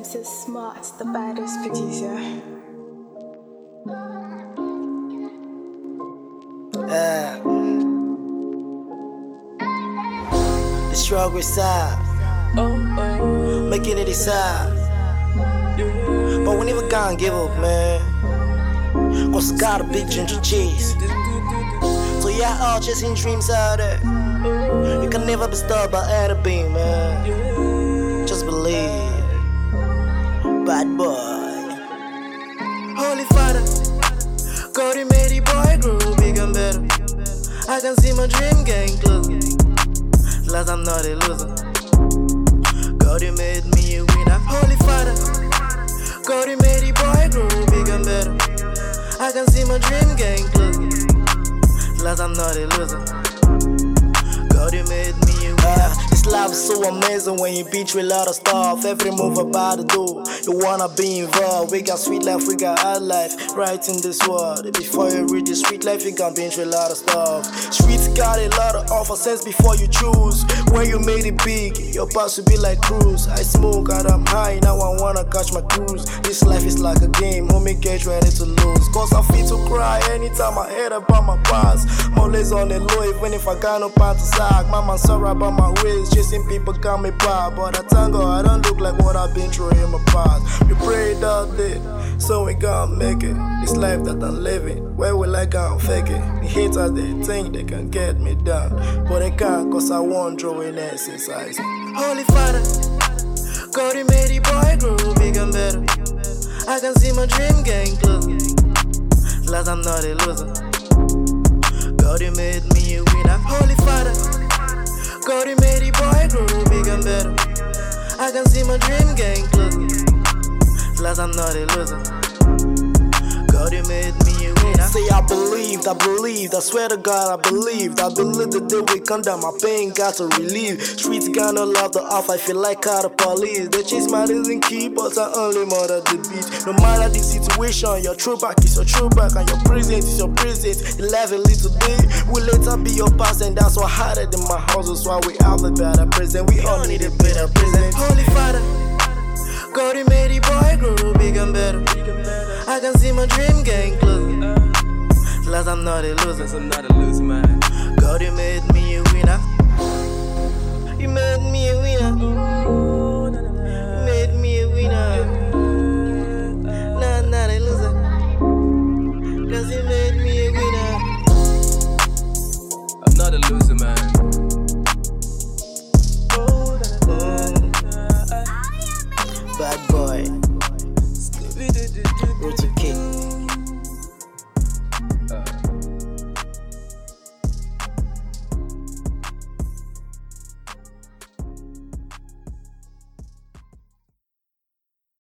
so smart, the baddest producer. The struggle side, making it decide. But we never gonna give up, man. Cause I got a big ginger cheese. So yeah, all chasing dreams out there. You can never be stopped by any beam, man. Just believe. Bad boy. Holy Father, God, you made the boy grow big and better. I can see my dream getting closer. Last I'm not a loser. God, you made me a winner. Holy Father, God, you made the boy grow big and better. I can see my dream getting closer. Last I'm not a loser. God, you made me a winner. This life is so amazing when you beat with a lot of stuff. Every move about to do, you wanna be involved. We got sweet life, we got hard life, right in this world. Before you reach the sweet life, you gon' be through a lot of stuff. Streets got a lot of offer sense before you choose. When you made it big, your path should be like cruise. I smoke and I'm high, now I wanna catch my cruise. This life is like a game, homie, get ready to lose. Cause I feel to cry anytime I hear about my past. I'm always on the low, even if I got no part to sack. Mama sorry about my ways, chasing people got me by. But I thank God I don't look like what I've been through in my past. We prayed all day, so we gon' make it. This life that I'm living, where will I go and fake it? The haters, they think they can get me down, but they can't, cause I won't draw in exercise. Holy Father, God, you made the boy grow big and better. I can see my dream getting closer. Last I'm not a loser. God, you made me a winner. Holy Father, God, you made the boy grow big and better. I can see my dream getting closer. Last I'm not a loser. God, you made me a winner. Say I believed, I swear to God I believed the day we come down, my pain got to relieve. Streets gonna love the off, I feel like out of police. They chase my reason key, but I only murder the beat. No matter the situation, your true back is your true back, and your present is your present. You live a little day, will later be your past, and that's what harder than my house. That's why we have a better present. We all need a better present. Holy Father, God, you made the boy grow big and better. I can see my dream getting closer. Last I'm not a loser. Man. God, you made me a winner. You made me a winner.